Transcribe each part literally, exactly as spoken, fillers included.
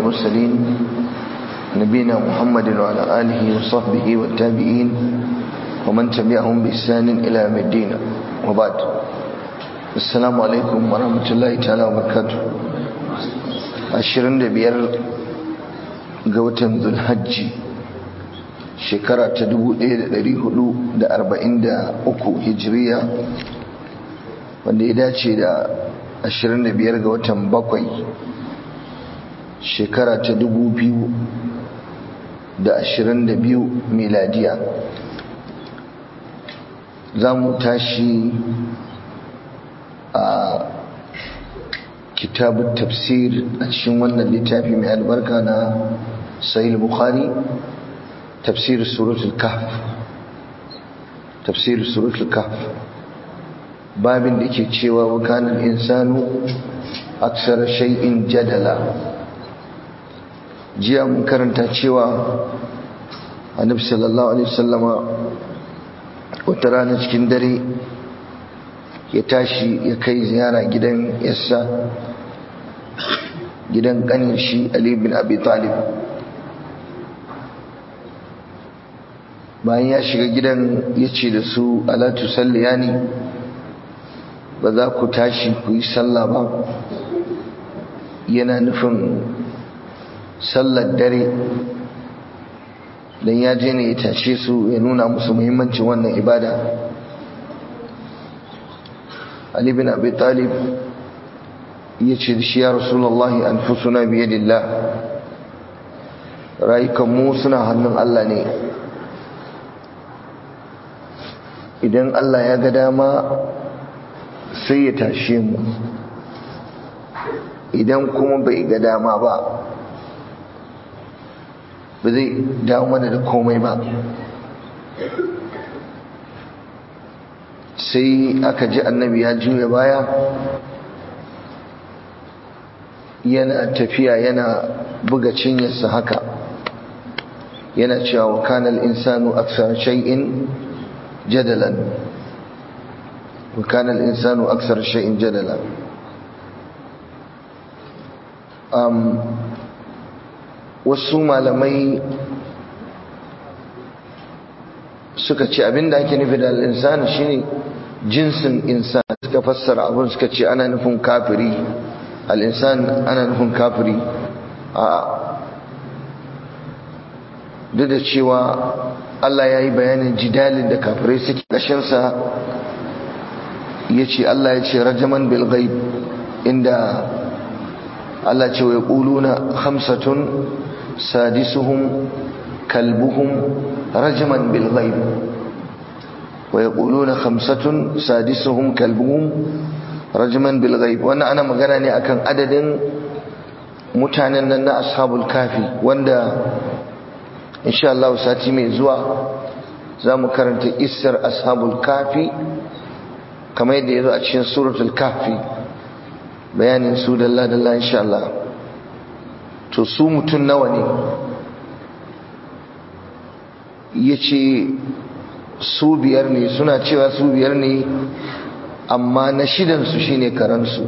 المرسلين نبينا محمد وعلى آله وصحبه والتابعين ومن تبعهم بإحسان إلى يوم الدين وبعد. السلام عليكم ورحمة الله تعالى وبركاته. ashirin da biyar ga watan Zulhajji shekara ta dubu ɗaya da ɗari hudu da arba'in da uku hijiriya, wanda ya dace da ashirin da biyar ga watan bakwai shekara ta dubu biyu da ashirin da biyu miladiya. za mu tashi a kitabun tafsir a cikin wannan littafi mai albarka na sahih bukhari, tafsir suratul kahf tafsir suratul kahf babin da ke cewa wa kana al-insanu aksara shay'in jadala. jiya mun karanta cewa annabi sallallahu alaihi wasallama wata rana cikin dare ya tashi ya kai ziyara gidan yassa, gidan kanin shi Ali bin Abi Talib. bayan ya shiga gidan ya ce da su ala tusalliyani, ba za ku tashi ku yi sallah ba? yana nufin sallar dare, dan ya je ne ya tashe su ya nuna musu muhimmancin wannan ibada. Ali bin Abi Talib ya ce da shi ya Rasulullahi anfusuna biyadillah, rayukan mu suna hannun Allah ne, idan Allah ya ga dama sai ya tashe mu, idan kuma bai ga dama ba ba zai dawo mana da komai ba. sai aka ji annabi ya juya baya yana tafiya yana buga cinyarsa haka, yana cewa wa kana al-insanu akthara shay'in jadalan wa kana al-insanu akthara shay'in jadalan. um wasu malamai suka ce abinda ake nufi da al-insan shine jinsin insan. suka fassara abin suka ce ana nufin kafiri, al-insan ana nufin kafiri. a duk da cewa Allah ya yi bayanin jidalin da kafirai suke kashinsa, ya ce Allah ya ce rajaman bil ghaib, inda Allah ce wa yaquluna khamsatun sadisuhum kalbuhum rajaman bil ghaib wa yaquluna khamsatun sadisuhum kalbuhum rajaman bil ghaib. wannan ana magana ne akan adadin mutanen nan na ashabul kafi, wanda insha Allah sati mai zuwa zamu karanta isar ashabul kafi kamar yadda yazo a cikin suratul kahfi, bayanin su dalla dalla insha Allah. to su mutun nawa ne? yace su biyar ne, suna cewa su biyar ne, amma na shidan su shine karansu.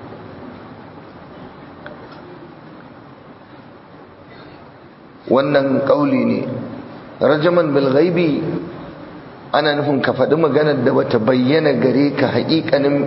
wannan kauli ne. rajaman bil ghaibi ana nufin ka faɗi maganar da bata bayyana gare ka haƙiƙanin,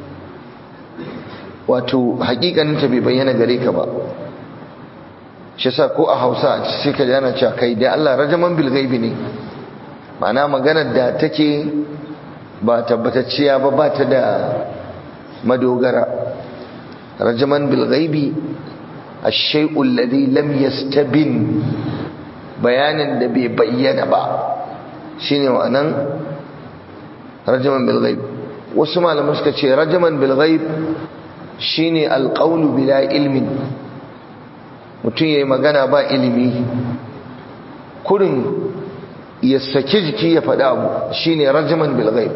wato haƙiƙanin ta bai bayyana gare ka ba. shi sa ko a Hausa sai ka jana cewa kai da Allah rajaman bil ghaibi ne, ma'ana maganar da take ba tabbatacciya ba, ba ta da madogara. rajaman bil ghaibi ash-shay'u alladhi lam yastabin, bayanin da bai bayyana ba shine ma'anan rajaman bil ghaib. wasu malaman suka ce rajaman bil ghaib shine alqawlu bila ilmin, mutum yayi magana ba ilimi, kurin ya saki jiki ya faɗa abu, shine rajaman bil ghaib.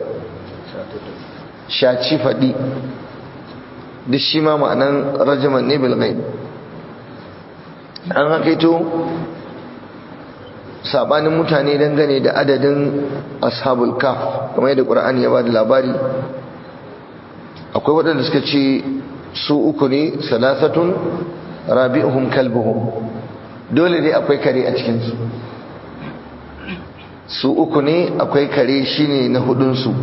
shaci faɗi duk shi ma ma'anan rajaman ne bil ghaib. an hakaito sabanin mutane dangane da adadin ashabul kaf, kamar yadda Qur'ani ya bada labari. akwai waɗanda suka ce su uku ne, salasatun rabi'uhum kalbuhum, dole dai akwai kare a cikin su su uku ne, akwai kare shine na hudun su.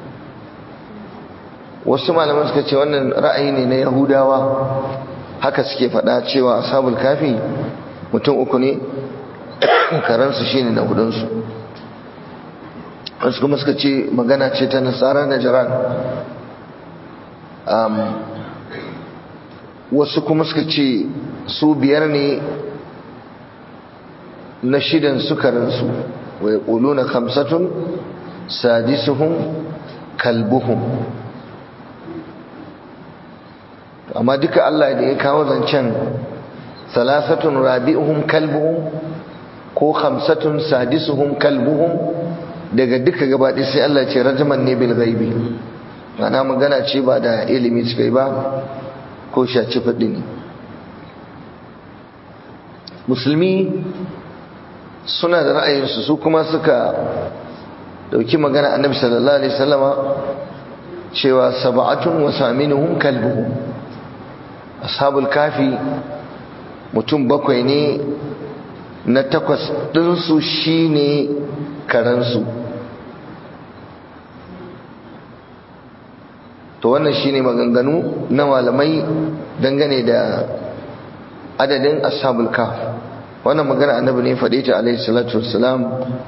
Wasu malaman suka ce wannan ra'ayi ne na Yahudawa, haka suke faɗa cewa ashabul kafi mutum uku ne, karansu shine na hudun su. Wasu kuma suka ce magana ce ta Nasara Najran. um, wasu kuma suka ce su biyar ne, na shidan sukaransu, wa yaquluna khamsatun sadisuhum kalbuhum. Amma duka Allah da ya kawo zancen salasatun rabi'uhum kalbuhum ko khamsatun sadisuhum kalbuhum, daga duka gabaɗaya sai Allah ce rajaman ne bil ghaibi, ana magana ce ba da ilimi suka yi ba ko shaci faɗi ne. Musulmi suna da ra'ayinsu, su kuma suka dauki magana annabi sallallahu alaihi wasallama cewa sab'atun wa saminuhum kalbuhum, ashabul kafi mutum bakwai ne, na takwas ɗinsu shine karansu. To wannan shine maganganu na malamai dangane da adadin ashabul kaf. Wannan magana annabi ne faɗe ta alaihi salatu wassalam,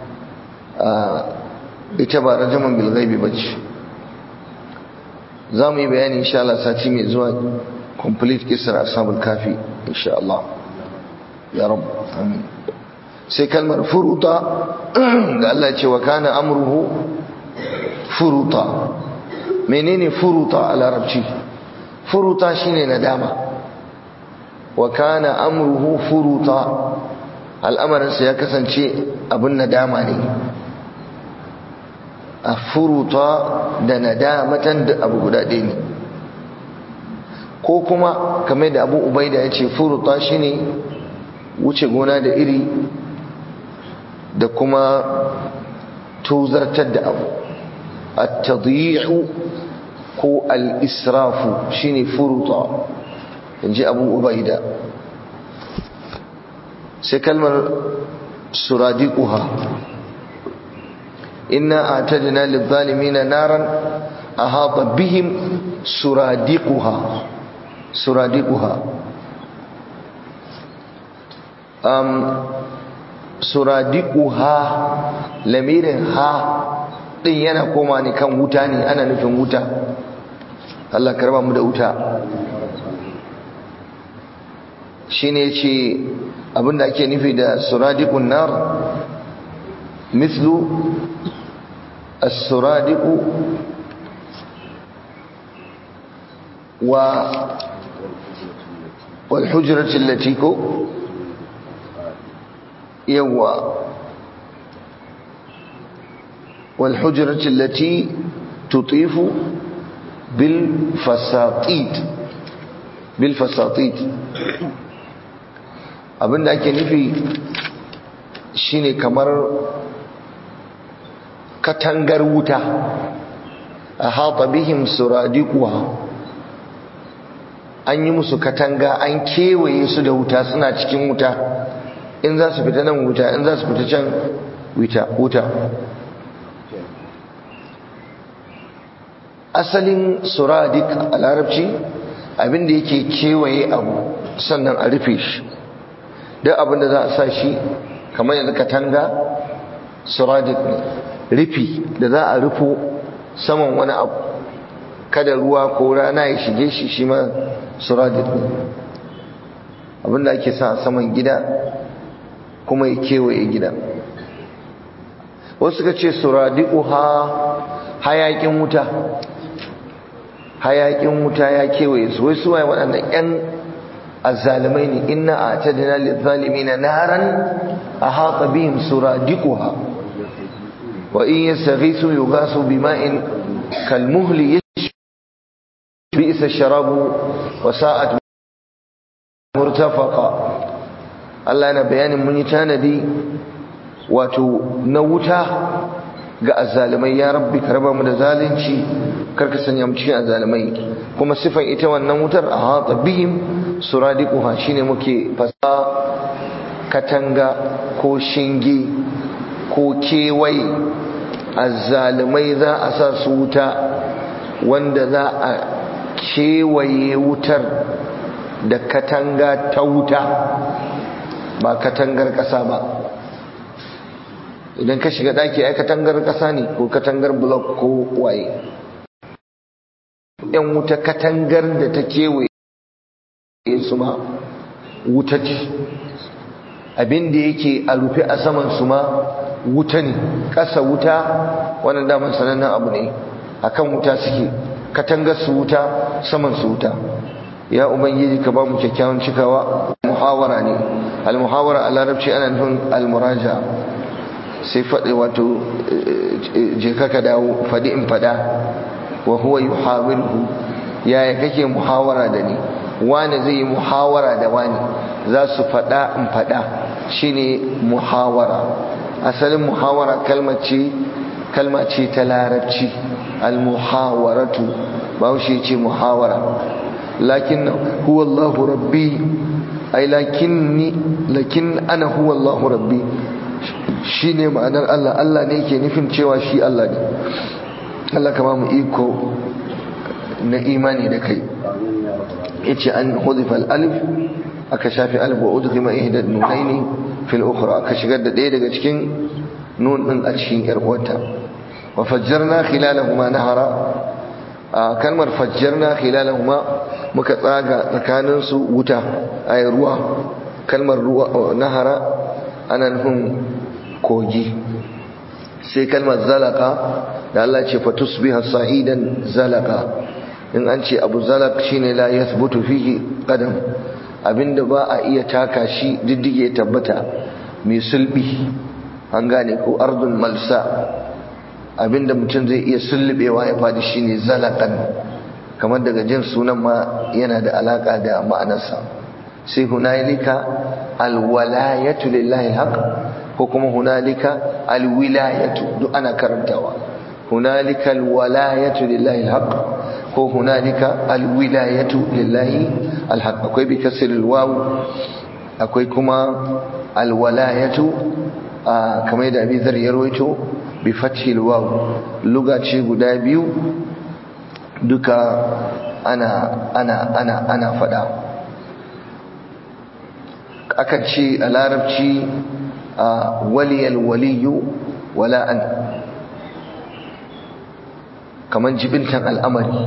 ita ba rajaman bil ghaibi bace. Za mu yi bayani insha Allah sati mai zuwa complete kisar ashabul kafi insha Allah ya rabb, amin. Sai kalmar furuta da Allah ya ce wa kana amruhu furuta. Menene furuta a larabci? Furuta shine nadama. Wa kana amruhu furuta, al'amarinsa ya kasance abin nadama ne. A furuta da nadamatan da abu guda ɗaya ne. Ko kuma kamar da Abu Ubaida ya ce furuta shine wuce gona da iri da kuma tuzartar da abu. At-tadyi'u ko al-israfu shine furuta, inji Abu Ubaida. Sai kalmar suradiquha, inna a'tadna lidh-dhalimina naran ahata bihim suradiquha. suradiquha um suradiquha, lamirin ha din yana koma ne kan wuta ne, ana nufin wuta. Allah karba mu da wuta. Shine yace abinda ake nufi da suradiqun nar mithlu as-suradiqu wa wal hujrati allati ko yawa wal hujrati allati tutifu bil fasatit bil fasatit. Abinda ake nufi shine kamar katangar wuta, ahata bihim suradiquha, an yi musu katanga, an kewaye su da wuta, suna cikin wuta, in za su fita nan wuta, in za su fita can wuta wuta. Asalin suradiq a larabci abinda yake kewaye abu sannan a rufe shi, duk abinda za a sa shi kamar yanzu katanga suradiq ne, rufi da za a rufo saman wani abu kada ruwa ko rana ya shige shi, shi ma suradiq ne. Abinda ake sa a saman gida kuma ya kewaye gida. Wasu suka ce suradiquha hayakin wuta, hayakin wuta ya kewaye su. Wai suwaye waɗannan ƴan azzalimai ne. Inna a'tadna lidh-dhalimina naran ahata bihim suradiquha wa in yastaghithu yughasu bima'in kalmuhli bi'sa ash-sharabu wa sa'at murtafaqa. Allah yana bayanin mun yi tanadi wato na wuta ga azzalimai. Ya rabbi ka raba mu da zalunci karka sanya mu cikin azalimai. Kuma sifan ita wannan wutar ahata bihim suradiquha shine muke fasa katanga ko shinge ko kewaye azalimai za a sa su wuta wanda za a kewaye wutar da katanga ta wuta ba katangar ƙasa ba. Idan ka shiga daki ai katangar ƙasa ne ko katangar block ko waye. Yan wuta katangar da ta kewaye su ma wuta ce, abin da yake a rufe a saman su ma wuta ne, ƙasa wuta, wannan daman sanannen abu ne, akan wuta suke, katangar su wuta, saman su wuta. Ya ubangiji ka ba mu kyakkyawan cikawa. Muhawara ne, al-muhawara a larabci ana nufin al-muraja, sai faɗi wato je ka dawo, faɗi in faɗa. Wa huwa yuhawiruhu, yaya kake muhawara da ni, wani zai yi muhawara da wani, za su faɗa in faɗa, shine muhawara. Asalin muhawara kalma ce kalma ce ta larabci, al-muhawaratu, bahaushe ce muhawara. Lakin huwa Allahu rabbi, ai lakinni lakin ana huwa Allahu rabbi, shine ma'anar Allah. Allah ne yake nufin cewa shi Allah ne. Allah ka ba mu iko na imani da kai. Yace an hudifa al-alif, aka shafi alif wa udghima ihda nunaini fil ukhra, aka shigar da ɗaya daga cikin nun din a cikin yar uwarta. Wa fajjarna khilalahuma nahara, kalmar fajjarna khilalahuma muka tsaga tsakanin su wuta, ay ruwa. Kalmar ruwa nahara ana nufin kogi. Sai kalmar zalaka da Allah ce fatusbiha sa'idan zalaka, in an ce abu zalak shine la yathbutu fihi qadam, abinda ba a iya taka shi diddige tabbata, mai sulbi, an gane ko ardun malsa, abinda mutum zai iya sullubewa ya fadi shine zalakan. Kamar daga jin sunan ma yana da alaka da ma'anarsa. Sai hunalika alwalayatu lillahi alhaq, ko kuma hunalika alwilayatu, duk ana karantawa. hunalika alwalayatu lillahi alhaq, ko hunalika alwilayatu lillahi alhaq. Akwai bi kasr alwaw, akwai kuma alwalayatu kamar da Abi Dharr ya rawaito bi fathi alwaw. Lugha ce guda biyu duka ana ana ana ana fada. Akan ce a larabci waliyal waliyu wala'an, kaman jibintan al'amari.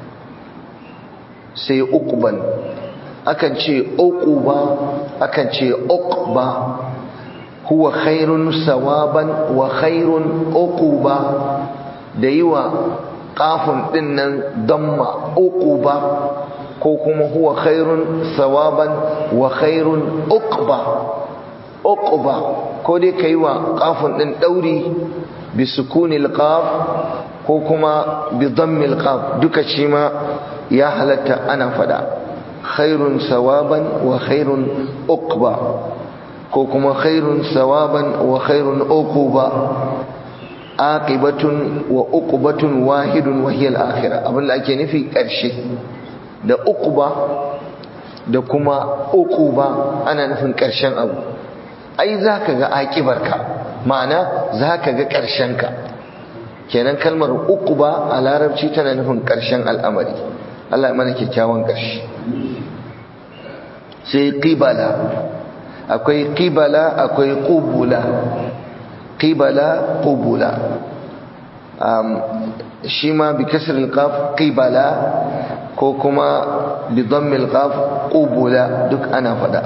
Sai uqban, akan ce uquba, akan ce uqba. Huwa khairun sawaban wa khairun uquba, da yiwa qafun dinnan damma uquba, ko kuma huwa khairun sawaban wa khairun uqba. uqba ko dai kai wa qafun din dauri bi sukunil qaf ko kuma bi dammil qaf, duka shi ma ya halatta ana fada. Khairun sawaban wa khairun uqba, ko kuma khairun sawaban wa khairun uquba. Aqibatun wa uqubatun wahidun wa hiya al-akhirah, abin da ake nufi karshe. Da uquba da kuma uquba ana nufin karshen abu. Ai zaka ga aqibarka, ma'ana zaka ga karshenka. Kenan kalmar uquba a larabci tana nufin karshen al'amari. Allah ya mana kyakkyawan karshe. Sai qibala, akwai qibala akwai qubula. Qibala qubula, um shi ma bi kasr al-qaf qibala, ko kuma bi dhamm al-qaf qubula, duk ana fada.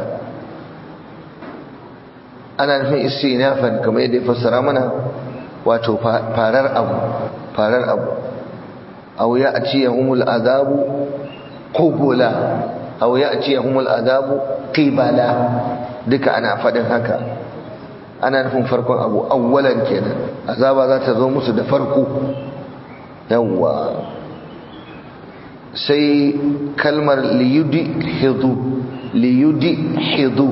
Ana nufin istinafan, kamar yadda ya fassara mana, wato farar abu, farar abu. Aw ya'tiyahumul azabu qubula, aw ya'tiyahumul azabu qibala, duka ana fadin haka. Ana nufin farkon abu, awwalan kenan, azaba za ta zo musu da farko. Yawwa. Sai kalmar liyudhidu, liyudhidu,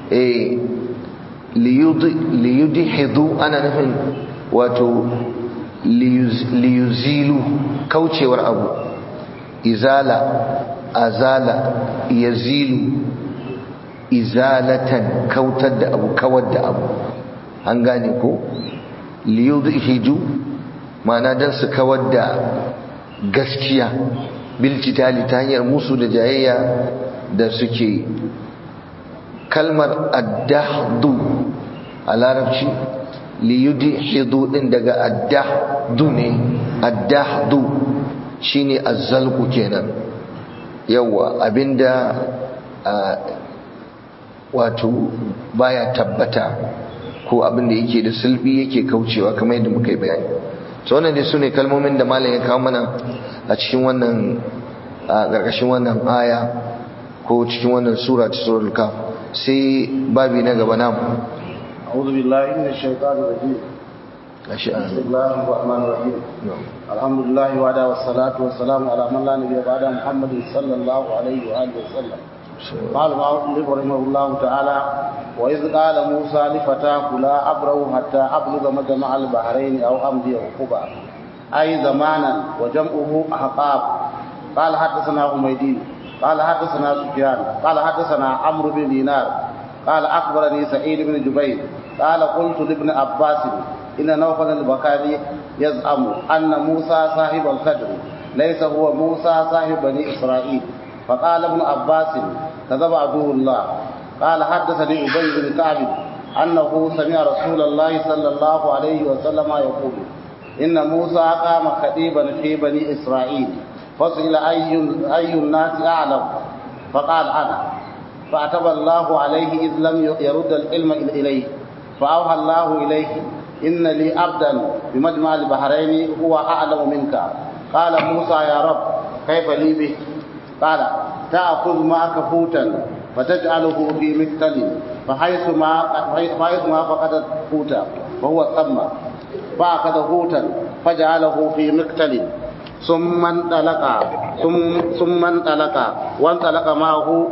eh liyudhidu ana nufin wato liyuzilu kaucewar abu, izala azala yazilu izalatan kautar da abu, kawar da abu, an gane ko? liyudhiju ma'ana dan su kawar da gaskiya bil jidali ta hanyar musu da jayayya da suke. kalmar addahdu a larabci liyudhidu din daga addahdu ne, addahdu shine azzalqu kenan, yawa abinda wato baya tabbata ko abinda yake da sulbi yake kaucewa kamar yadda muka yi bayani. to wannan dai sune kalmomin da malam ya kawo mana a cikin wannan a gargashin wannan aya ko cikin wannan sura ta suratul kaf. sai babi na gaba namu a'udhu billahi minash shaitanir rajim. bismillahir rahmanir rahim. alhamdulillahi wa da wassalatu wassalamu ala man la nabiyya ba'da muhammadin sallallahu alaihi wa alihi wasallam. قال المؤلف رحمه الله تعالى وإذ قال موسى لفتاه لا أبرح حتى أبلغ مجمع البحرين أو أمضي حقبا أي زمانا وجمعه أحقاب. قال حدثنا حميدي قال حدثنا سفيان قال حدثنا عمرو بن دينار قال أخبرني سعيد بن جبير قال قلت لابن عباس إن نوفل البكالي يزعم أن موسى صاحب الخدر ليس هو موسى صاحب بني إسرائيل. فقال ابن عباس كذب عدو الله. قال حدثني أبي بن كعب أنه سمع رسول الله صلى الله عليه وسلم يقول إن موسى قام خطيبا في بني إسرائيل فسئل أي, أي الناس أعلم فقال أنا فأتب الله عليه إذ لم يرد العلم إليه فأوحى الله إليه إن لي عبدا بمجمع البحرين هو أعلم منك. قال موسى يا رب كيف لي به؟ قال تأخذ معك حوتا فتجعله في مكتل فحيث ما فحيث ما فقدت حوتا وهو ثم فأخذ حوتا فجعله في مكتل ثم انطلق ثم ثم انطلق وانطلق معه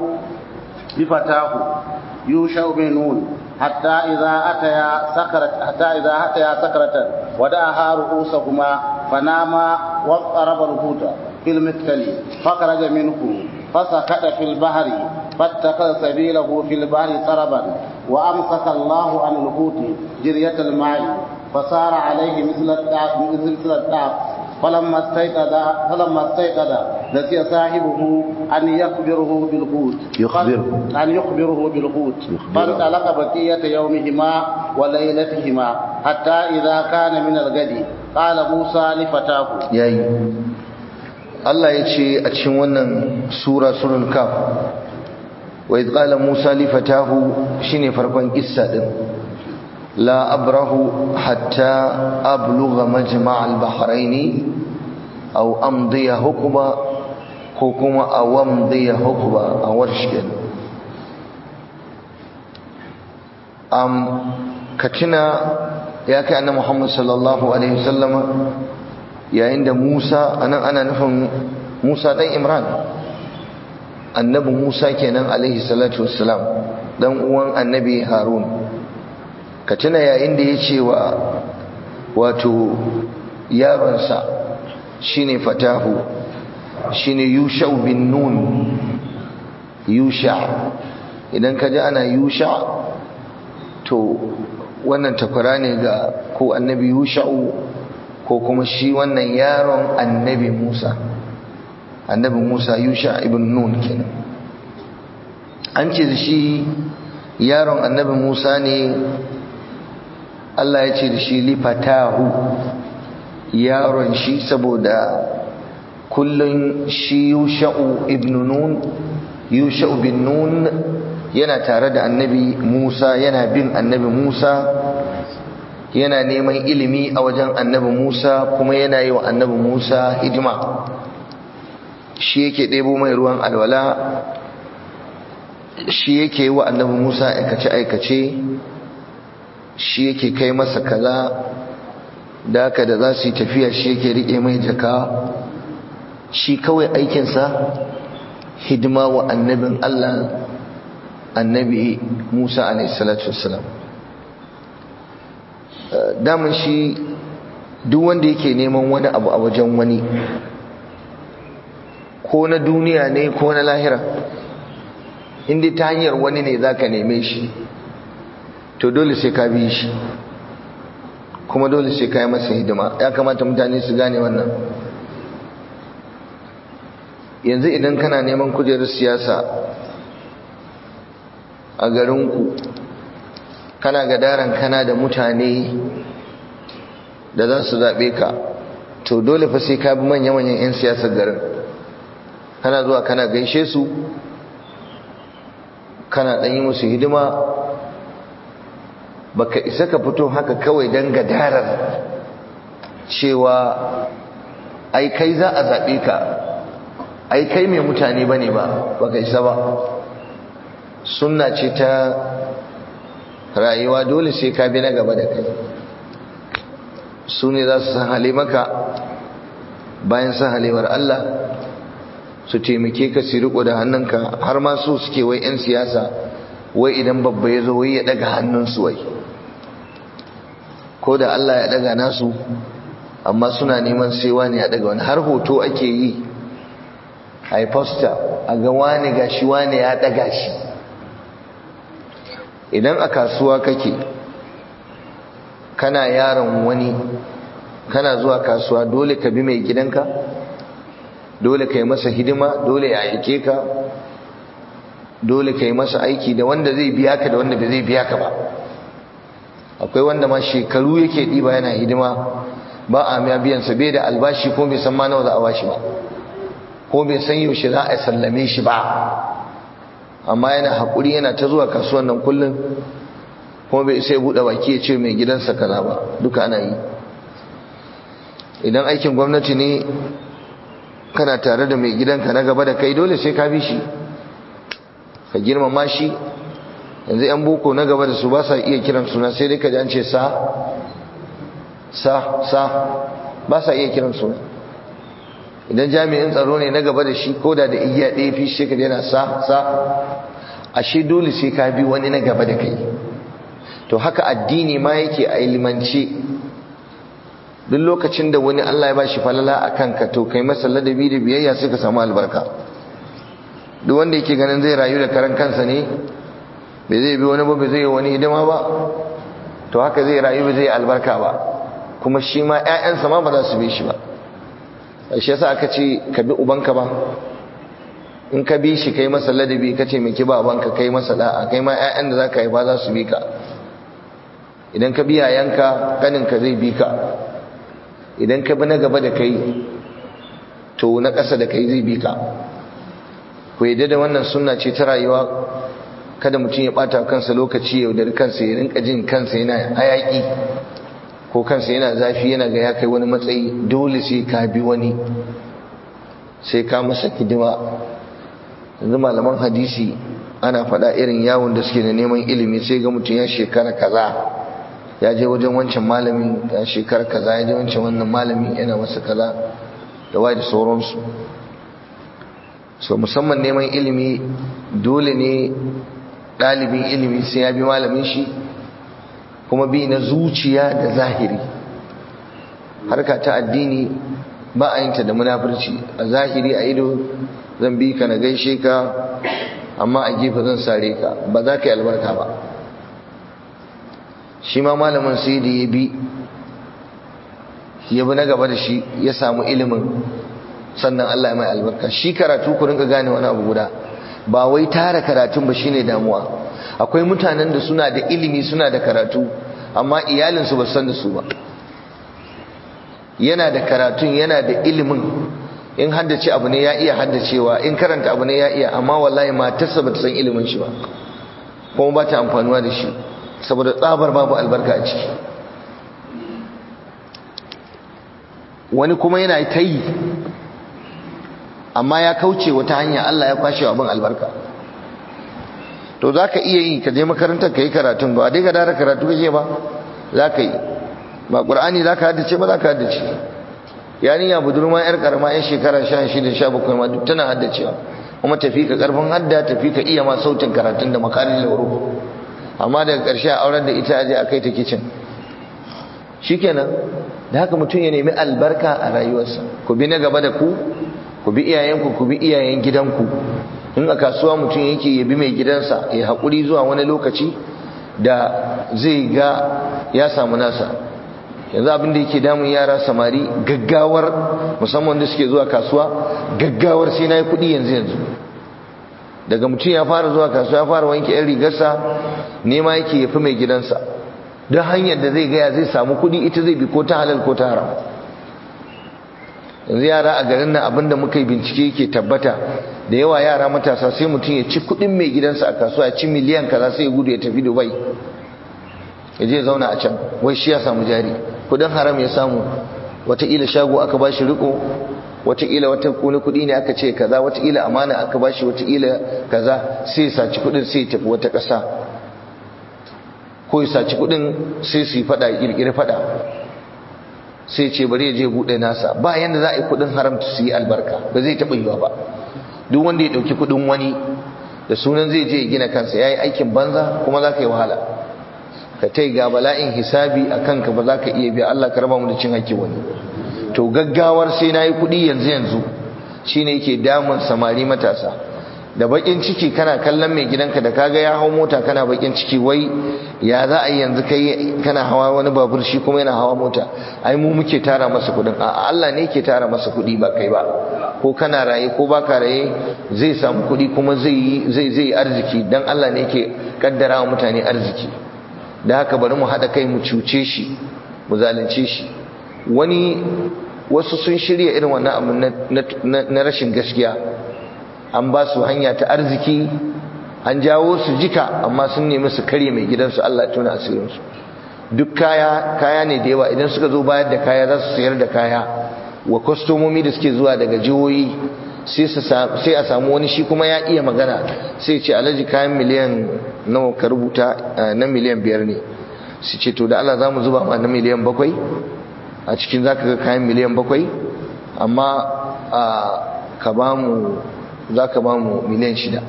بفتاه يوشع بن نون حتى إذا أتيا سكرة حتى إذا أتيا سكرة ودعها رؤوسهما فناما واضطرب الحوت في المكتل فخرج منه فسكت في البحر فاتخذ سبيله في البحر سربا وأمسك الله عن الحوت جرية الماء فصار عليه مثل الدعس مثل الدعس فلما استيقظ فلما استيقظ نسي صاحبه أن يخبره بالحوت يخبره أن يخبره بالحوت فانطلق بقية يومهما وليلتهما حتى إذا كان من الغد قال موسى لفتاه yayi Allah ya ce a cikin wannan sura surul kaf wa idh qala Musa li fatahu shine farkon kissa din la abrahu hatta ablugha majma' al-bahrain aw amdiya hukba ko kuma awamdiya hukba a warshkin am katina ya kai annabi Muhammad sallallahu alaihi wasallama yayin da Musa anan ana nufin Musa dan Imran annabi Musa kenan alaihi salatu wassalam dan uwan annabi Harun ka tuna yayin da yace wa wato yaronsa shine fatahu shine Yusha bin Nun Yusha idan ka ji ana Yusha to wannan takwara ne ga ko annabi Yusha'u ko kuma shi wannan yaron annabi Musa annabi Musa Yusha ibn Nun kenan an ce da shi yaron annabi Musa ne Allah ya ce da shi lifatahu yaron shi saboda kullun shi Yusha'u ibn Nun Yusha'u bin Nun yana tare da annabi Musa yana bin annabi Musa yana neman ilimi a wajen annabi Musa kuma yana yi wa annabi Musa hidima shi yake ɗebo mai ruwan alwala shi yake yi wa annabi Musa aikace-aikace shi yake kai masa kaza da haka da za su yi tafiya shi yake riƙe mai jaka shi kawai aikinsa hidima wa annabin Allah annabi Musa alaihi salatu wassalam daman shi duk wanda yake neman wani abu a wajen wani, ko na duniya ne ko na lahira, inda ta hanyar wani ne za ka neme shi, to dole sai ka bi shi, kuma dole sai ka yi masa hidima. Ya kamata mutane su gane wannan. Yanzu idan kana neman kujerar siyasa a garinku, kana gadaran kana da mutane da za su zaɓe ka, to dole fa sai ka bi manya-manyan 'yan siyasar garin. Kana zuwa kana gaishe su, kana ɗan yi musu hidima. Baka isa ka fito haka kawai don gadarar cewa ai kai za a zaɓe ka, ai kai mai mutane ba ne ba, baka isa ba. Sunna ce ta rayuwa, dole sai ka bi na gaba da kai. Su ne za su san hale maka, bayan san halewar Allah su taimake ka, su riko da hannunka. Har ma so suke wai 'yan siyasa, wai idan babba ya zo wai ya daga hannunsu, wai ko da Allah ya daga nasu, amma suna neman sai wani ya daga wani. Har hoto ake yi a yi poster a ga wani gashi wani ya daga shi. Idan a kasuwa kake, kana yaron wani, kana zuwa kasuwa, dole ka bi mai gidanka, dole ka yi masa hidima, dole ya aike ka, dole ka yi masa aiki, da wanda zai biya ka da wanda bai zai biya ka ba. Akwai wanda ma shekaru yake ɗiba yana hidima, ba a miya biyansa, bai da albashi ko bai san ma nawa za a bashi ba, ko bai san yaushe za a sallame shi ba, amma yana haƙuri, yana ta zuwa kasuwan nan kullum, kuma bai sai buɗe baki ya ce mai gidansa kaza ba. Duka ana yi. Idan aikin gwamnati ne, kana tare da mai gidanka na gaba da kai, dole sai ka bi shi, ka girmama shi. Yanzu 'yan boko na gaba da su ba sa iya kiran suna, sai dai ka ji an ce sa sa sa, ba sa iya kiran suna. Idan jami'in tsaro ne na gaba da shi, ko da da igiya ɗaya fi shi ka yana sa sa. Ashe dole sai ka bi wani na gaba da kai. To haka addini ma yake a ilimance. Duk lokacin da wani Allah ya ba shi falala a kanka, to kai masa ladabi da biyayya, sai ka samu albarka. Duk wanda yake ganin zai rayu da karan kansa ne, bai zai bi wani ba, bai zai yi wani hidima ba, to haka zai rayu, bai zai albarka ba, kuma shi ma 'ya'yansa ma ba za su bi shi ba. Shi yasa aka ce ka bi ubanka ba. In ka bi shi kai masa ladabi, ka ce miki ba ubanka, kai masa da'a, kai ma 'ya'yan da za ka yi ba za su bi ka. Idan ka bi yayanka, kaninka zai bi ka. Idan ka bi na gaba da kai, to na ƙasa da kai zai bi ka. Ku yadda da wannan sunna ce ta rayuwa. Kada mutum ya ɓata kansa lokaci, ya yaudari kansa, ya rinka jin kansa yana hayaki, ko kansa yana zafi, yana ga ya kai wani matsayi. Dole sai ka bi wani, sai ka masa hidima. Yanzu malaman hadisi ana faɗa irin yawon da suke da neman ilimi, sai ga mutum ya shekara kaza ya je wajen wancan malamin, ya shekara kaza ya je wancan wannan malamin, yana masa kaza da wai da sauransu. So musamman neman ilimi, dole ne ɗalibin ilimi sai ya bi malamin shi, kuma bi na zuciya da zahiri. Harka ta addini ba a yinta da munafurci. A zahiri, a ido zan bi ka na gaishe ka, amma a gefe zan sare ka, ba za ka yi albarka ba. Shi ma malamin sai da ya bi ya bi na gaba da shi, ya samu ilimin, sannan Allah ya mai albarka. Shi karatu, ku rinka gane wani abu guda, ba wai tara karatun ba shine damuwa. Akwai mutanen da suna da ilimi, suna da karatu, amma iyalinsu ba san da su ba. Yana da karatun, yana da ilimin, in haddace abu ne ya iya haddacewa, in karanta abu ne ya iya, amma wallahi matarsa ba ta san ilimin shi ba, kuma ba ta amfanuwa da shi, saboda tsabar babu albarka a ciki. Wani kuma yana ta yi, amma ya kauce wata hanya, Allah ya kwashe abin albarka. To za ka iya yi, ka je makarantar ka yi karatun, ba dai ka dara karatu kake ba, za ka yi. Ba ƙur'ani za ka haddace ba, za ka haddace. Yarinya budurma yar karama yan shekara sha shida sha bakwai ma duk tana haddacewa, kuma tafi ka karfin hadda, tafi ka iya ma sautin karatun da makarin lauro. Amma daga ƙarshe a auren da ita aje a kai ta kicin, shikenan. Da haka mutum ya nemi albarka a rayuwarsa. Ku bi na gaba da ku, ku bi iyayenku, ku bi iyayen gidanku. In a kasuwa mutum yake ya bi mai gidansa, ya haƙuri zuwa wani lokaci da zai ga ya samu nasa. Yanzu abin da yake damun yara samari, gaggawar, musamman da suke zuwa kasuwa, gaggawar sai na yi kuɗi yanzu yanzu. Daga mutum ya fara zuwa kasuwa, ya fara wanke yan rigarsa, nema yake ya fi mai gidansa. Don hanyar da zai gaya zai samu kuɗi ita zai bi, ko ta halal ko ta haram. Yanzu yara a garin nan abinda muka yi bincike yake tabbata, da yawa yara matasa sai mutum ya ci kuɗin mai gidansa a kasuwa, ya ci miliyan kaza sai ya gudu ya tafi Dubai, ya je zauna a can, wai shi ya samu jari. Kuɗin haram ya samu, wataƙila shago aka bashi riko, wataƙila wata kone kuɗi ne aka ce kaza, wataƙila amana aka bashi, wataƙila kaza, sai ya saci kuɗin sai ya tafi wata ƙasa, ko ya saci kuɗin sai su yi faɗa, ƙirƙiri faɗa, sai ce bari ya je buɗe nasa. Ba yanda za a yi kuɗin haram su yi albarka, ba zai taɓa yiwa ba. Duk wanda ya ɗauki kuɗin wani da sunan zai je ya gina kansa, ya yi aikin banza kuma za ka yi wahala. Ka tai ga bala'in hisabi a kanka, ba za ka iya biya. Allah ka raba mu da cin haƙƙi wani. To gaggawar sai na yi kuɗi yanzu yanzu shi ne yake damun samari matasa. Da baƙin ciki kana kallon mai gidanka da kaga ya hau mota kana baƙin ciki, wai ya za a yi yanzu kai kana hawa wani babur shi kuma yana hawa mota, ai mu muke tara masa kuɗin. A'a, Allah ne yake tara masa kuɗi ba kai ba. Ko kana raye ko baka raye zai samu kuɗi kuma zai yi zai zai arziki, dan Allah ne yake kaddara wa mutane arziki. Da haka bari mu haɗa kai mu cuce shi, mu zalunce shi. Wani wasu sun shirya irin wannan abu na rashin gaskiya, an ba su hanya ta arziki, an jawo su jika, amma sun nemi su karye mai gidansu. Allah ya tona asirinsu. Duk kaya kaya ne da yawa, idan suka zo bayar da kaya za su sayar da kaya wa kwastomomi da suke zuwa daga jihohi, sai a samu wani shi kuma ya iya magana, sai ce alhaji kayan miliyan nawa ka rubuta, na miliyan biyar ne. Su ce to da Allah za mu zuba ma na miliyan bakwai a cikin, za ka ga kayan miliyan bakwai, amma ka ba mu, za ka ba mu miliyan shida,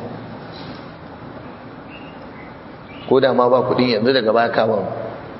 ko da ma ba kudin yanzu daga baya ka ba mu.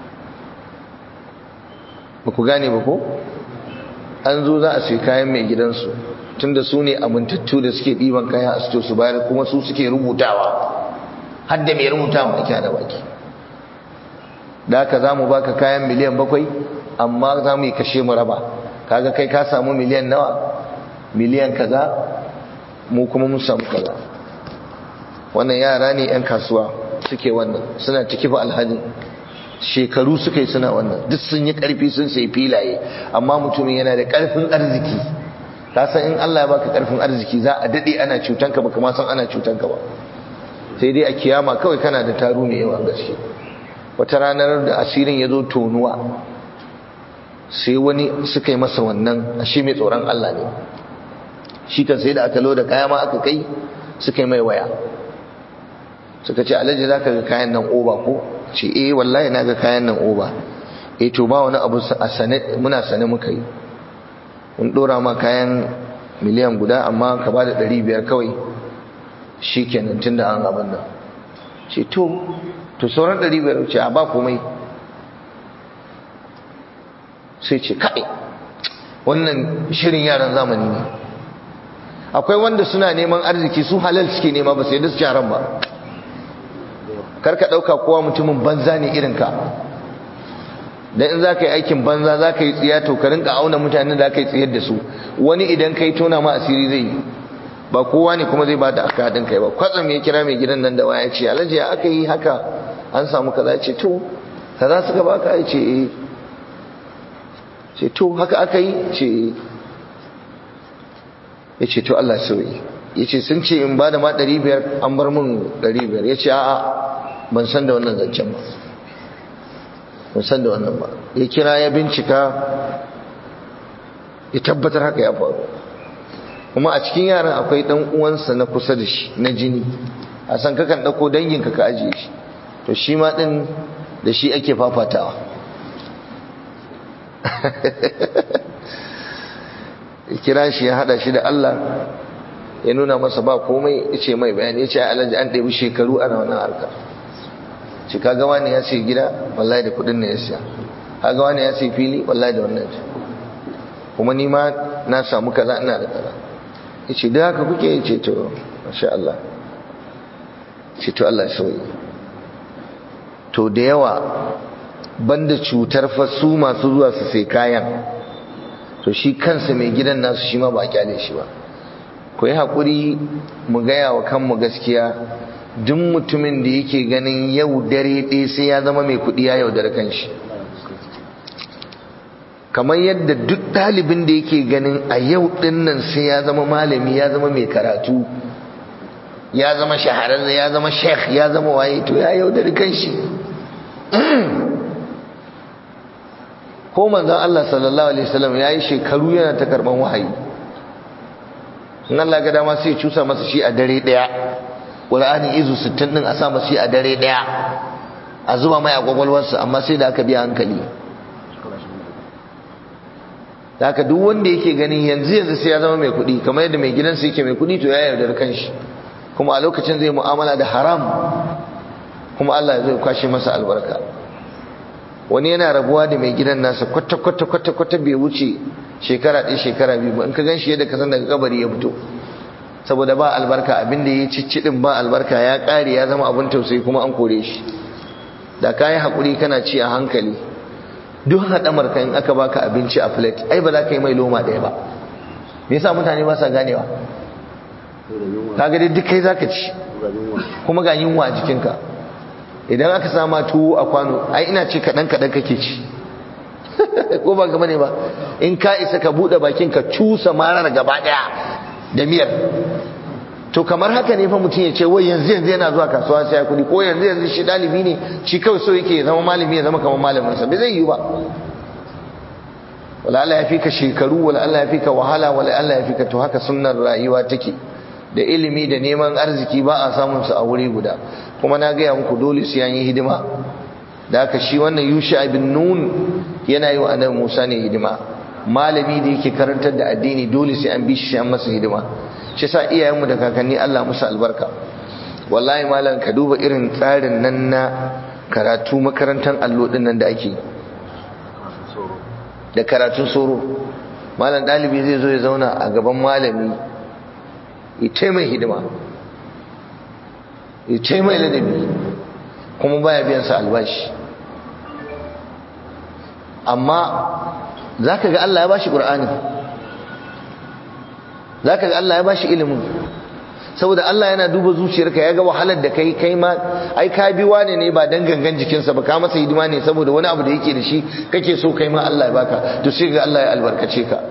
Ba ku gane ba ko? An zo za a sai kayan mai gidansu, tunda su ne amintattu da suke ɗiban kaya a sito su bayar, kuma su suke rubutawa, har da mai rubutawa ake da baki. Da haka za mu baka kayan miliyan bakwai, amma za mu yi kashe mu raba. Kaga kai ka samu miliyan nawa? Miliyan kaza, mu kuma mun samu kaza. Wannan yara ne 'yan kasuwa suke wannan, suna ciki fa alhaji, shekaru suka yi suna wannan, duk sun yi ƙarfi sun sai filaye, amma mutumin yana da ƙarfin arziki. Ka san in Allah ya baka ƙarfin arziki za a daɗe ana cutanka, baka ma san ana cutanka ba, sai dai a kiyama kawai kana da taru mai yawan gaske. Wata ranar da asirin ya zo tonuwa, sai wani suka yi masa wannan, ashe mai tsoron Allah ne shi kan. Sai da aka loda kaya ma aka kai, suka yi mai waya, suka ce alhaji za ka ga kayan nan oba ko? Ce eh wallahi na ga kayan nan oba. Eh to ba wani abu a sane, muna sane muka yi, mun dora ma kayan miliyan guda, amma ka ba da ɗari biyar kawai shi kenan, tun da an abin nan. Ce to to sauran ɗari biyar, ce a ba komai. Sai ce kai wannan shirin yaran zamani ne. Akwai wanda suna neman arziki, su halal suke nema, ba sai da su haram ba. Karka ɗauka kowa mutumin banza ne irinka, dan in za ka yi aikin banza za ka yi tsiya, to ka rinka auna mutanen da aka yi tsiyar da su. Wani idan ka yi tona ma asiri zai yi, ba kowa ne kuma zai ba da aka haɗin kai ba. Kwatsam ya kira mai gidan nan da waya, ce alhaji ya aka yi haka, an samu kaza. Ce to kaza suka baka? Ya ce eh. Ce to haka aka yi? Ce eh. Ya ce to Allah sauyi. Ya ce sun ce in ba da ma ɗari biyar, an bar min ɗari biyar. Ya ce a'a ban san da wannan zancen ba, ban san da wannan ba. Ya kira ya bincika, ya tabbatar haka ya faru. Kuma a cikin yaran akwai dan uwansa na kusa da shi na jini, a san kakan dauko danginka ka ajiye shi, to shi ma din da shi ake fafatawa. Ya kira shi ya hada shi da Allah, ya nuna masa ba komai, ya ce mai bayani. Ya ce alhaji an ɗebi shekaru ana wannan harka. Ce kaga wani ya ce gida, wallahi da kudin ne ya siya. kaga wani ya sai fili wallahi da wannan kuma ni ma na samu kaza ina da kaza yace da haka kuke yace to masha Allah ce to Allah ya sauye to da yawa banda cutar fa su masu zuwa su sai kayan to shi kansa mai gidan nasu shi ma ba kyale shi ba ku yi haƙuri mu gaya wa kanmu gaskiya duk mutumin da yake ganin yau dare ɗaya sai ya zama mai kuɗi ya yaudar kanshi kamar yadda duk ɗalibin da yake ganin a yau ɗin nan sai ya zama malami ya zama mai karatu ya zama shahararra ya zama sheikh ya zama waye to ya yaudar kanshi ko manzon Allah sallallahu alaihi wasallam yayi shekaru yana ta karban wahayi in Allah ga dama sai ya cusa masa shi a dare daya Qur'ani izu sittin din a sa masa shi a dare daya a zuba mai a gwagwalwarsa amma sai da aka biya hankali haka duk wanda yake ganin yanzu yanzu sai ya zama mai kuɗi kamar yadda mai gidansa yake mai kuɗi to ya yarda kanshi kuma a lokacin zai mu'amala da haram kuma Allah ya zai kwashe masa albarka wani yana rabuwa da mai gidan nasa kwata kwata kwata kwata bai wuce shekara ɗaya shekara biyu ba in ka ganshi yadda ka san daga kabari ya fito saboda ba albarka abin da ya cicci din ba albarka ya ƙare ya zama abin tausayi kuma an kore shi da kayi hakuri kana ci a hankali duk haɗamar ka in aka baka abinci a plate ai ba za ka yi mai loma ɗaya ba me yasa mutane ba sa ganewa kaga dai duk kai zaka ci kuma ga yunwa a jikinka idan aka sama tuwo a kwano ai ina ce kaɗan kaɗan kake ci ko ba gaba ne ba in ka isa ka buɗe bakin ka cusa marar gaba ɗaya da miyar to kamar haka ne fa mutum ya ce wai yanzu yanzu yana zuwa kasuwa sai ya kuɗi ko yanzu yanzu shi ɗalibi ne shi kawai so yake ya zama malami ya zama kamar malaminsa bai zai yi ba wala Allah ya fi ka shekaru wala Allah ya fi ka wahala wala Allah ya fi ka to haka sunnar rayuwa take da ilimi da neman arziki ba a samun su a wuri guda kuma na gaya muku dole su yi hidima da haka shi wannan Yusha ibn Nun yana yi wa annabi Musa ne hidima malami da yake karantar da addini dole sai an bi shi an masa hidima shi yasa iyayenmu da kakanni Allah musu albarka wallahi malam ka duba irin tsarin nan na karatu makarantar allo din nan da ake da karatun soro malam dalibi zai zo ya zauna a gaban malami ita mai hidima ita mai ladabi kuma baya biyan sa albashi amma zaka ga Allah ya bashi Qur'ani zaka ga Allah ya bashi ilimin saboda Allah yana duba zuciyarka ya ga wahalar da kai kai ma ai ka bi wane ne ba dan gangan jikinsa ba ka masa hidima ne saboda wani abu da yake da shi kake so kai ma Allah ya baka to sai ga Allah ya albarkace ka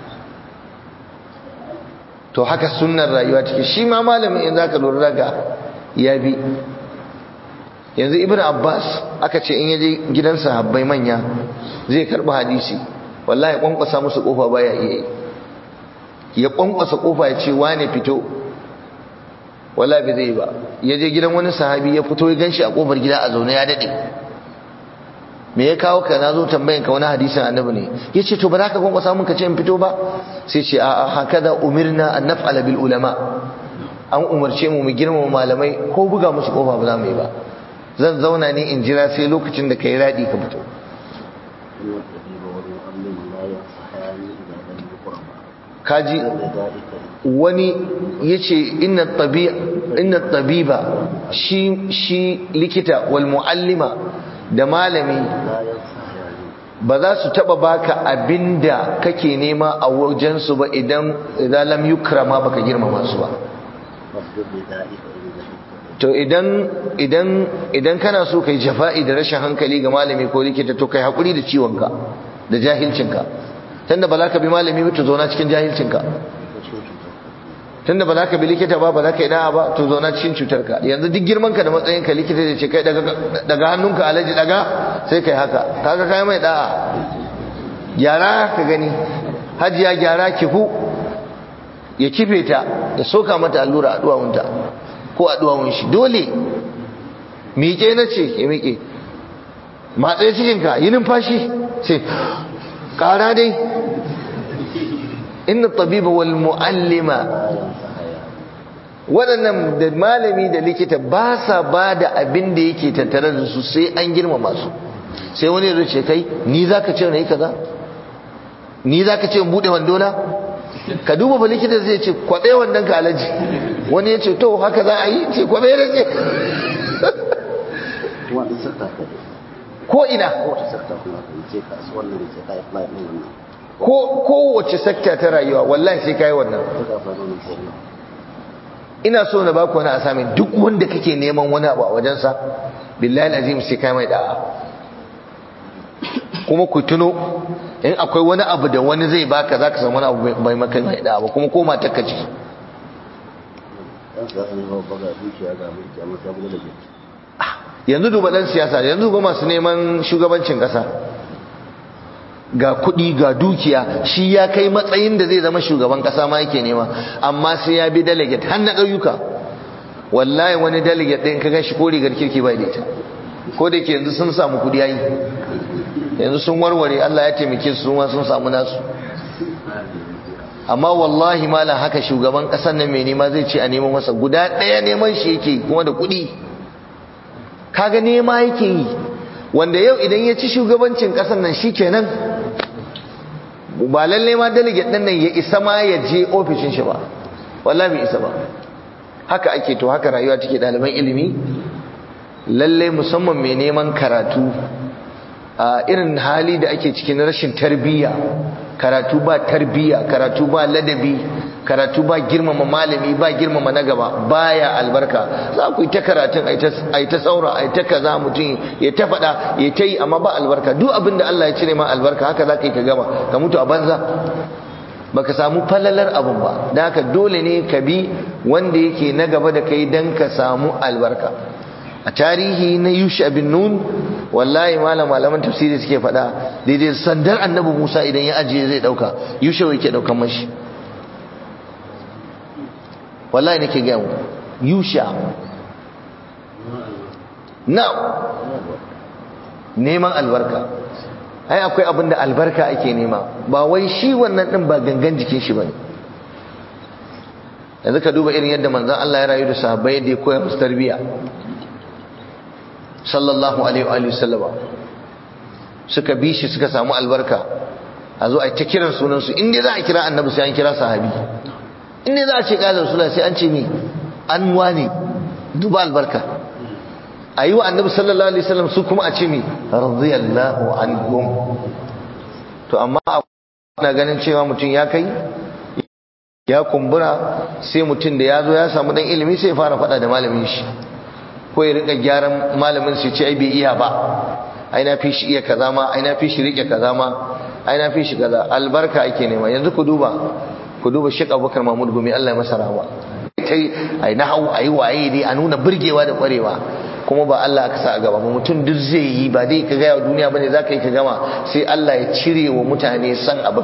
to haka sunnar rayuwa take shi ma malamin in zaka lura daga ya bi yanzu Ibn Abbas aka ce in yaje gidan sahabbai manya zai karbi hadisi wallahi kwankwasa musu kofa baya iya ya kwankwasa kofa ya ce wane fito wallahi bai zai ba yaje gidan wani sahabi ya fito ya ganshi a kofar gida a zaune ya dade me ya kawo ka nazo tambayan ka wani hadisin annabi ne yace to ba za ka kwankwasa mun ka ce in fito ba sai ce a hakaza umirna an naf'ala bil ulama an umarce mu mu girmama malamai ko buga musu kofa ba za mu yi ba zan zauna ne in jira sai lokacin da kai radi ka fito kaji wani yace inna tabi'a inna tabiba shi shi likita wal muallima da malami ba za su taba baka abinda kake nema a wajen su ba idan idan lam yukrama baka girmama su ba to idan idan idan kana so kai jafa'i da rashin hankali ga malami ko likita to kai hakuri da ciwonka da jahilcinka tunda ba za ka bi malami ba to zauna cikin jahilcinka tunda ba za ka bi likita ba ba za ka yi da'a ba to zauna cikin cutarka yanzu duk girmanka da matsayinka likita zai ce kai daga hannunka alaji daga sai kai haka kaga kai mai da'a gyara ka gani hajiya gyara kifu ya kife ta ya soka mata allura a duwawunta ko a duwawun shi dole miƙe na ce ya miƙe matsayi cikinka yi numfashi sai ƙara dai inna tabiba wal muallima waɗannan da malami da likita ba sa ba da abin da yake tattare da su sai an girmama su sai wani ya ce kai ni zaka ce na yi kaza, ni zaka ce in bude wandona? Ka duba ba likita zai ce kwabe wannan ka alaji, wani ya ce to haka za a yi, ce kwabe da ce ko ina ko kowace sekta ta rayuwa wallahi sai kai wannan. ina so na baku wani asamin, duk wanda kake neman wani abu a wajensa billahi alazim sai kai mai da'a. kuma ku tuno in akwai wani abu da wani zai baka zaka samu wani abu bai maka mai da'a ba, kuma ko matar ka ce yanzu duba dan siyasa, yanzu ba masu neman shugabancin kasa ga kudi ga dukiya, shi ya kai matsayin da zai zama shugaban kasa ma yake nema, amma sai ya bi delegate har na ƙauyuka. wallahi wani delegate din kaga shi ko rigar kirki bai da ita, ko da yake yanzu sun samu kudi yayi, yanzu sun warware, Allah ya taimake su ma sun samu nasu. amma wallahi malam haka shugaban kasar nan mai nema zai ce a neman masa guda ɗaya, neman shi yake kuma da kudi, kaga nema yake yi, wanda yau idan ya ci shugabancin kasar nan shikenan ba lalle ma delegate din nan ya isa ma ya je ofishin shi ba, wallahi bai isa ba. haka ake, to haka rayuwa take. ɗaliban ilimi lalle musamman mai neman karatu a irin hali da ake cikin rashin tarbiyya, karatu ba tarbiyya, karatu ba ladabi, karatu ba girmama malami, ba girmama na gaba, baya albarka. za ku yi ta karatun a yi ta saura, a yi ta kaza, mutum ya ta faɗa ya ta yi, amma ba albarka. duk abin da Allah ya cire ma albarka haka za ka yi ka gama ka mutu a banza, baka samu falalar abun ba. da haka dole ne ka bi wanda yake na gaba da kai dan ka samu albarka. a tarihi na Yusha bin Nun, wallahi malam malaman tafsiri suke faɗa daidai sandar annabi Musa idan ya ajiye zai ɗauka, Yusha yake ɗaukan mashi. wallahi nake gaya mu Yusha na neman albarka. ai akwai abin da albarka ake nema, ba wai shi wannan din ba gangan jikin shi bane. yanzu ka duba irin yadda manzon Allah ya rayu da sahabbai, yadda ya koya musu tarbiyya sallallahu alaihi wa sallam. suka bi shi suka samu albarka. a zo a ta kiran sunan su, inda za a kira annabi sai an kira sahabi, inda za a ce qala rasulullah sai an ce mi an wani, duba albarka. ayi wa annabi sallallahu alaihi wasallam su kuma a ce mi radiyallahu anhum. to amma na ganin cewa mutum ya kai ya kumbura, sai mutum da ya zo ya samu dan ilimi sai ya fara faɗa da malamin shi, ko ya rika gyaran malamin su ce ai bai iya ba, ai na fi shi iya kaza ma, ai na fi shi rike kaza ma, ai na fi shi kaza. albarka ake nema. yanzu ku duba ku duba Sheikh Abubakar Mahmud Gumi, Allah ya masa rahama, kai ai nahwu ai waye dai a nuna burgewa da kwarewa, kuma ba Allah aka sa a gaba. mutum duk zai yi ba dai ka ga duniya bane zaka yi ka gama, sai Allah ya cire wa mutane san abin.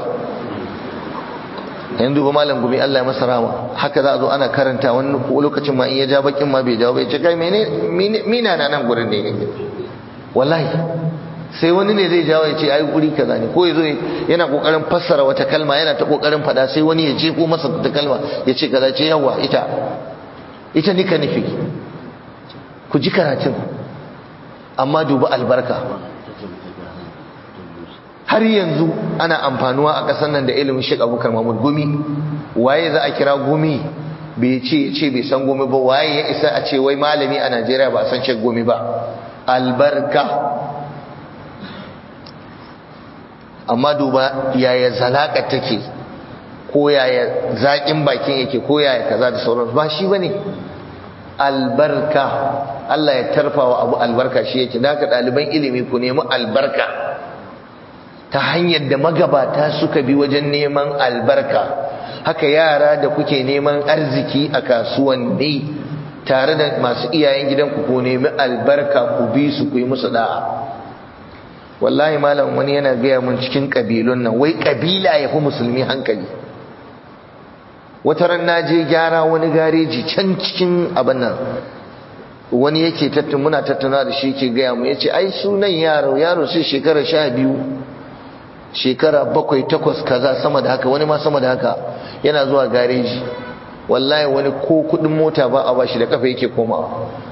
yanzu ba malam Gumi, Allah ya masa rahama, haka za a zo ana karanta, wani lokacin ma in ya ja bakin ma bai jawo bai ce kai mene mina na nan gurin ne. wallahi sai wani ne zai jawo ya ce ai guri kaza ne, ko yazo yana kokarin fassara wata kalma, yana ta kokarin fada, sai wani ya jefo masa ta kalma ya ce kaza, ce yawa ita ita nika nufi. ku ji karatun, amma duba albarka. har yanzu ana amfanuwa a ƙasar nan da ilimin Sheikh Abubakar Mahmud Gumi. waye za a kira Gumi bai ce ce bai san Gumi ba? waye ya isa a ce wai malami a Najeriya ba a san Sheikh Gumi ba? albarka. amma duba yaya zalaka take, ko yaya zaƙin bakin yake, ko yaya kaza da sauransu, ba shi bane albarka. Allah ya tarfawa abu albarka shi yake. da haka ɗaliban ilimi ku nemi albarka ta hanyar da magabata suka bi wajen neman albarka. haka yara da kuke neman arziki a kasuwanni tare da masu iyayen gidanku, ku nemi albarka, ku bi su, ku yi musu da'a. wallahi malam wani yana gaya mun cikin kabilun nan, wai kabila ya fi musulmi hankali. wata ran na je gyara wani gareji can cikin abin nan, wani yake tattun muna tattauna da shi, ke gaya mu yace ai sunan yaro yaro sai shekara sha biyu, shekara bakwai takwas kaza, sama da haka, wani ma sama da haka, yana zuwa gareji. wallahi wani ko kudin mota ba a bashi, da kafa yake komawa.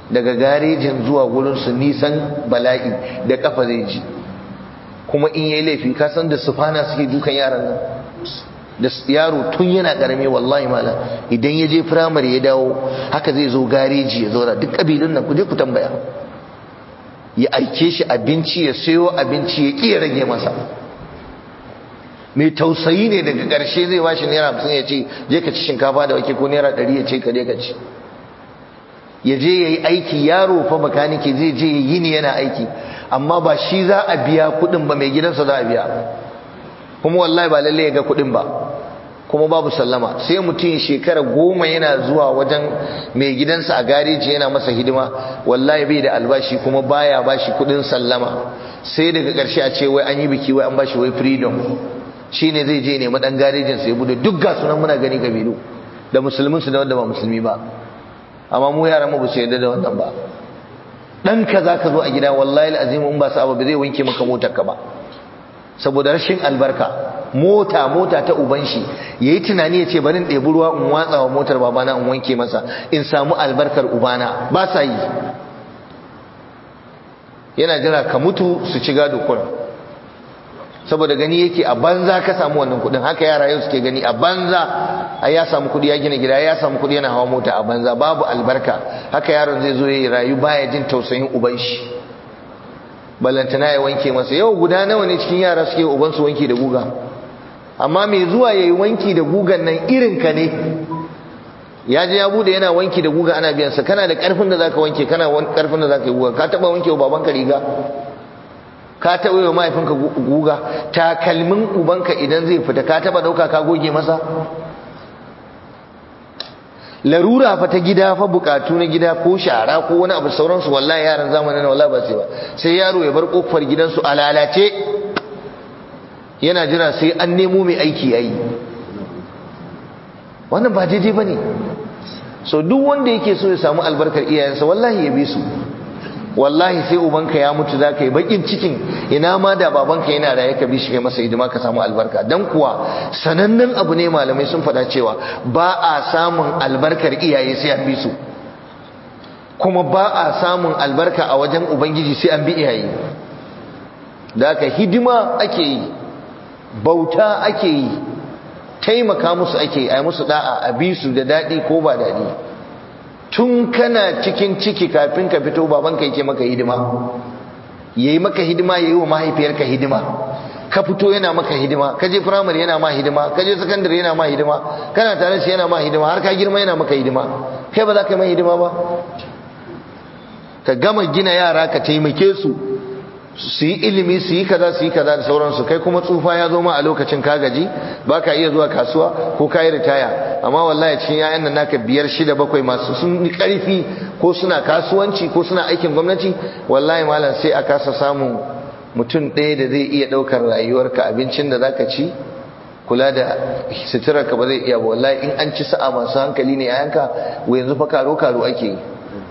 daga garejin zuwa gurin su nisan bala'i da kafa zai ji. Kuma in yayi laifi ka san da sufana suke dukan yaran nan, da yaro tun yana karami wallahi malam idan ya je firamare ya dawo haka zai zo gareji ya zauna. Duk kabilun nan ku je ku tambaya, ya aike shi abinci ya sayo abinci ya ƙi rage masa. Mai tausayi ne, daga ƙarshe zai bashi naira hamsin ya ce je ka ci shinkafa da wake, ko naira ɗari ya ce ka je ka ci. Ya je ya yi aiki, yaro fa makaniki zai je ya yi ni yana aiki, amma ba shi za a biya kuɗin ba, mai gidansa za a biya. Kuma wallahi ba lalle ya ga kuɗin ba, kuma babu sallama. Sai mutum shekara goma yana zuwa wajen mai gidansa a gareji yana masa hidima, wallahi bai da albashi kuma baya bashi kuɗin sallama. Sai daga ƙarshe a ce wai an yi biki, wai an bashi wai freedom. Shine zai je nemi ɗan garejin sai bude. Duk ga sunan muna gani kabilu, da musulmin su da wanda ba musulmi ba, amma mu yaran mu ba su yarda da wannan ba. Ɗanka za ka zo a gida wallahi alazim in ba sa ba zai wanke maka motar ka ba, saboda rashin albarka. Mota mota ta uban shi yayi tunani ya ce bari in ɗebi ruwa in watsa wa motar babana in wanke masa in samu albarkar ubana, ba sa yi. Yana jira ka mutu su ci gado kurin, saboda gani yake a banza ka samu wannan kudin. Haka yara yau suke gani a banza, ai ya samu kudi ya gina gida, ya samu kudi yana hawa mota a banza, babu albarka. Haka yaron zai zo ya rayu baya jin tausayin uban shi, ballantana ya wanke masa. Yau guda nawa ne cikin yara suke uban su wanki da guga, amma mai zuwa yayi wanki da gugan nan irin ka ne. Ya je ya bude yana wanki da guga ana biyan sa. Kana da karfin da zaka wanke, kana karfin da zaka yi guga. Ka taba wanke wa babanka riga? Ka taɓa wa mahaifinka guga? Takalmin ubanka idan zai fita ka taɓa ɗauka ka goge masa? Larura fa ta gida, fa bukatu na gida ko shara ko wani abu sauransu, wallahi yaran zamanin wallahi ba sai ba. Sai yaro ya bar kofar gidansu a lalace, yana jira sai an nemo mai aiki yayi. Wannan ba daidai bane. So duk wanda yake so ya samu albarkar iyayensa wallahi ya bi su. Wallahi sai ubanka ya mutu zaka yi bakin cikin ina ma da babanka yana raye ka bi shi kai masa hidima ka samu albarka. Dan kuwa sanannen abu ne, malamai sun faɗa cewa ba a samun albarkar iyaye sai an bi su, kuma ba a samun albarka a wajen ubangiji sai an bi iyaye. Da haka hidima ake yi, bauta ake yi, taimaka musu ake yi, a musu da'a, a bi su da daɗi ko ba daɗi. Tun kana cikin ciki kafin ka fito babanka yake maka hidima, yayi maka hidima, yayi wa mahaifiyarka hidima. Ka fito yana maka hidima, ka je primary yana ma hidima, ka je secondary yana ma hidima, kana tare shi yana ma hidima, har ka girma yana maka hidima. Kai ba za ka yi mai hidima ba? Ka gama gina yara ka taimake su su yi ilimi, su yi kaza su yi kaza da sauransu. Kai kuma tsufa ya zo ma a lokacin ka gaji, ba ka iya zuwa kasuwa ko ka yi ritaya. Amma wallahi cikin yayan nan naka biyar shida bakwai masu sun yi karfi, ko suna kasuwanci ko suna aikin gwamnati, wallahi malam sai a kasa samun mutum ɗaya da zai iya ɗaukar rayuwarka, abincin da zaka ci, kula da suturarka ba zai iya ba. Wallahi in an ci sa'a masu hankali ne yayanka, wa yanzu fa karo karo ake yi.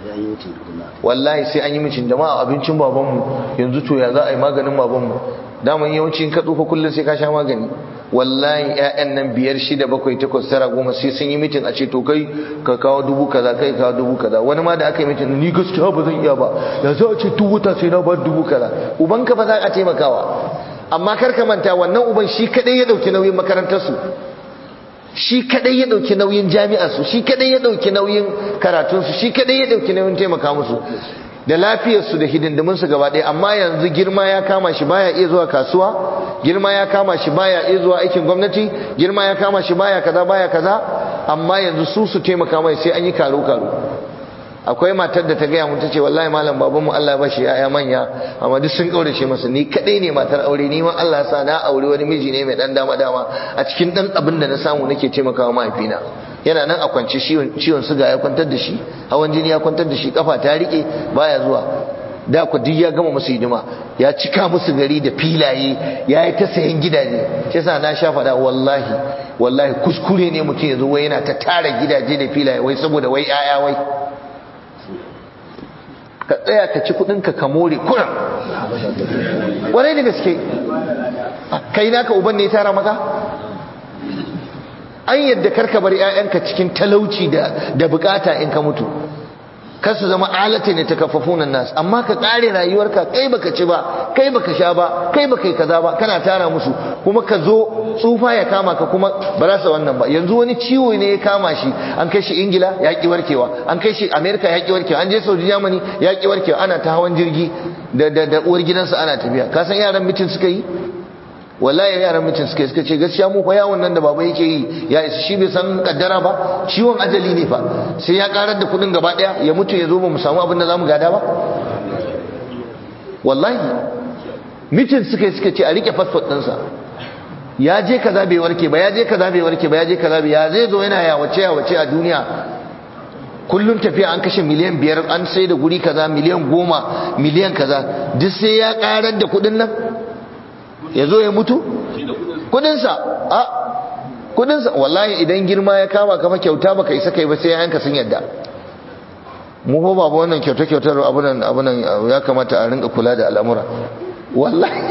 Wallahi sai an yi micin jama'a abincin babanmu yanzu to ya za a yi maganin babanmu. Daman yawanci in ka tsufa kullum sai ka sha magani. Wallahi ƴaƴan nan biyar shida bakwai takwas tara goma sai sun yi mitin a ce to kai ka kawo dubu kaza, kai kawo dubu kaza. Wani ma da aka yi mitin, ni gaskiya ba zan iya ba, ya za a ce duk wata sai na ba dubu kaza. Ubanka ba za a taimakawa, amma kar ka manta wannan uban shi kadai ya dauki nauyin makarantarsu, shi kadai ya dauki nauyin jami'arsu, shi kadai ya dauki nauyin karatunsu, shi kadai ya dauki nauyin taimaka musu da lafiyarsu da hidindiminsu gaba ɗaya. Amma yanzu girma ya kama shi baya iya zuwa kasuwa, girma ya kama shi baya iya zuwa aikin gwamnati, girma ya kama shi baya kaza baya kaza, amma yanzu su su taimaka mai sai an yi karo karo. Akwai matar da ta gaya mun tace wallahi malam babanmu Allah ya bashi yaya manya amma duk sun kaurace masa, ni kadai ne matar aure, ni ma Allah ya sa na aure wani miji ne mai dan dama dama, a cikin dan abin da na samu nake taimakawa mahaifina. Yana nan a kwance, ciwon suga ya kwantar da shi, hawan jini ya kwantar da shi, kafa ta rike baya zuwa. Da ku duk ya gama musu hidima, ya cika musu gari da filaye, ya yi ta sayan gidaje. Shi yasa na sha faɗa wallahi wallahi kuskure ne mutum ya zo wai yana ta tara gidaje da filaye wai saboda wai yaya wai. Ka tsaya ka ci kudinka ka more kuran. Warai da gaske, kai naka uban ne ya tara maka? An yadda karka bar ƴaƴanka cikin talauci da da bukata in ka mutu. kar su zama alata ne takaffafuna nas, amma ka kare rayuwarka kai baka ci ba, kai baka sha ba, kai baka yi kaza ba, kana tara musu, kuma ka zo tsufa ya kama ka kuma ba za su wannan ba. Yanzu wani ciwo ne ya kama shi, an kai shi Ingila ya ki warkewa, an kai shi America ya ki warkewa, an je Saudi Germany ya ki warkewa, ana ta hawan jirgi da da, da uwar gidansa ana tafiya. Ka san yaran mitin suka yi? Wallahi yaran mutum suka suka ce gaskiya mu fa yawon nan da baba yake yi ya isa, shi bai san kaddara ba, ciwon ajali ne fa, sai ya karar da kudin gaba daya ya mutu ya zo ba mu samu abin da zamu gada ba. Wallahi mutum suka suka ce a rike passport ɗinsa, ya je kaza bai warke ba, ya je kaza bai warke ba, ya je kaza bai, ya zai zo yana ya wace ya wace a duniya. Kullum tafiya an kashe miliyan biyar, an sai da guri kaza miliyan goma, miliyan kaza, duk sai ya karar da kudin nan ya zo ya mutu kudinsa. A kudinsa wallahi idan girma ya kama kama kyauta baka isa kai ba sai yanka sun yadda. Mu ho babu wannan kyauta kyautar abunan abunan ya kamata a rinka kula da al'amura wallahi.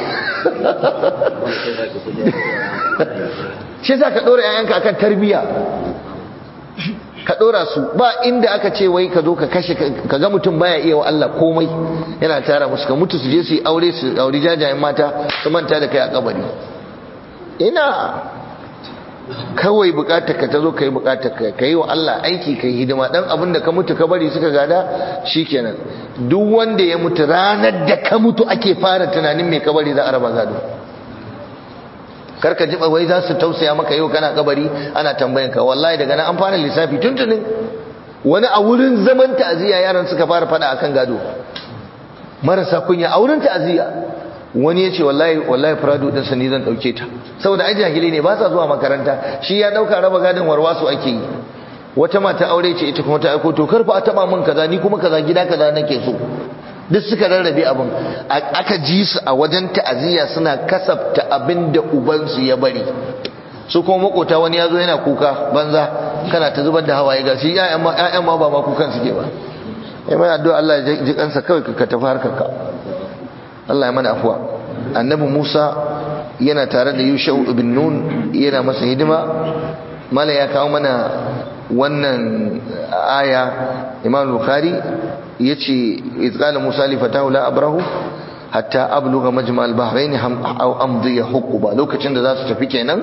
Shi yasa ka dora yayanka akan tarbiya, ka dora su ba inda aka ce wai ka zo ka kashe ka ga mutum baya iya wa Allah komai yana tara musu, ka mutu su je su yi aure su aure jajayen mata su manta da kai a kabari. Ina kawai bukatar ka ta zo kai bukatar ka kai wa Allah aiki kai hidima, dan abin da ka mutu ka bari suka gada shikenan. Duk wanda ya mutu ranar da ka mutu ake fara tunanin me kabari za a raba gado. Karka jiba wai za su tausaya maka yau kana kabari ana tambayan ka, wallahi daga nan an fara lissafi tuntunin. Wani a wurin zaman ta'aziyya yaran suka fara fada akan gado, marasa kunya a wurin ta'aziyya. Wani ya ce wallahi wallahi Prado din sa ni zan dauke ta, saboda ai jahili ne ba sa zuwa makaranta, shi ya dauka raba gadon warwasu ake yi. Wata mata aure ce ita kuma ta aiko to karfa a taba min kaza, ni kuma kaza gida kaza nake so. Duk suka rarrabe abin, aka ji su a wajen ta'aziyya suna kasafta abin da ubansu ya bari. Su kuma makota wani ya zo yana kuka banza, kana ta zubar da hawaye ga shi ƴaƴan ma ƴaƴan ma ba ma kukan suke ba. Eh mai addu'a Allah ya ji kansa kawai ka tafi harkar ka. Allah ya mana afwa. Annabi Musa yana tare da Yusha ibn Nun yana masa hidima. Mala ya kawo mana wannan aya, Imam Bukhari yace izqala Musa li fatahu la abrahu hatta ablugha majma' al-bahrain aw amdi huquba. Lokacin da za su tafi kenan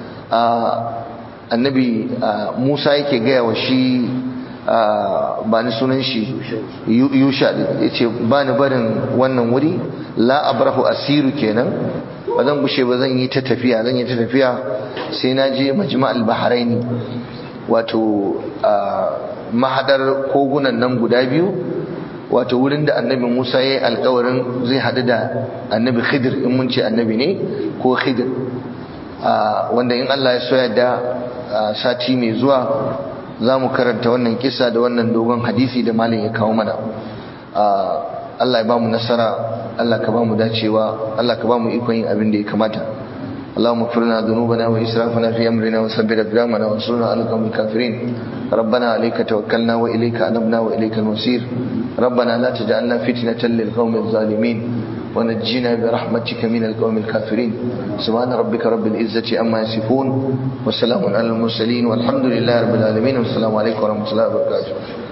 annabi Musa yake gaya wa shi ba ni sunan shi Yusha yace ba ni barin wannan wuri, la abrahu asiru kenan, ba zan gushe ba, zan yi ta tafiya zan yi ta tafiya sai na je majma' al-bahrain, wato mahadar kogunan nan guda biyu, wato wurin da annabi Musa ya yi alkawarin zai haɗu da annabi Khidir, in mun ce annabi ne ko Khidir, wanda in Allah ya soya da sati mai zuwa za mu karanta wannan kisa da wannan dogon hadisi da malin ya kawo mana. Allah ya ba mu nasara, Allah ka ba mu dacewa, Allah ka ba mu ikon yin abin da ya kamata. اللهم اغفر لنا ذنوبنا وإسرافنا في أمرنا وثبت أقدامنا وانصرنا على القوم الكافرين. ربنا عليك توكلنا وإليك أنبنا وإليك المصير. ربنا لا تجعلنا فتنة للقوم الظالمين ونجنا برحمتك من القوم الكافرين. سبحان ربك رب العزة عما يصفون وسلام على المرسلين والحمد لله رب العالمين والسلام عليكم ورحمة الله وبركاته.